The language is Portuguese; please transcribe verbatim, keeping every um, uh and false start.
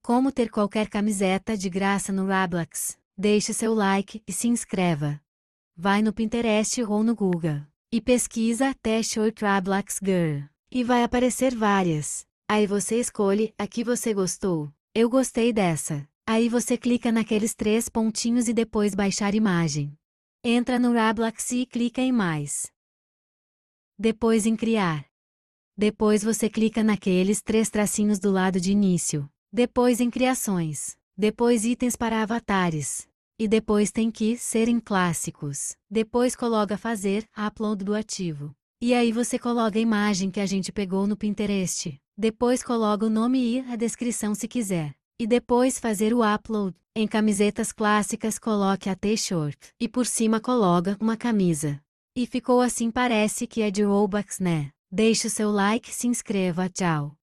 Como ter qualquer camiseta de graça no Roblox? Deixe seu like e se inscreva. Vai no Pinterest ou no Google e pesquisa T-shirt Roblox Girl. E vai aparecer várias. Aí você escolhe a que você gostou. Eu gostei dessa. Aí você clica naqueles três pontinhos e depois baixar imagem. Entra no Roblox e clica em mais. Depois em criar. Depois você clica naqueles três tracinhos do lado de início. Depois em criações. Depois itens para avatares. E depois tem que serem clássicos. Depois coloca fazer upload do ativo. E aí você coloca a imagem que a gente pegou no Pinterest. Depois coloca o nome e a descrição se quiser. E depois fazer o upload. Em camisetas clássicas coloque a T-shirt. E por cima coloca uma camisa. E ficou assim, parece que é de Roblox, né? Deixe o seu like e se inscreva, tchau.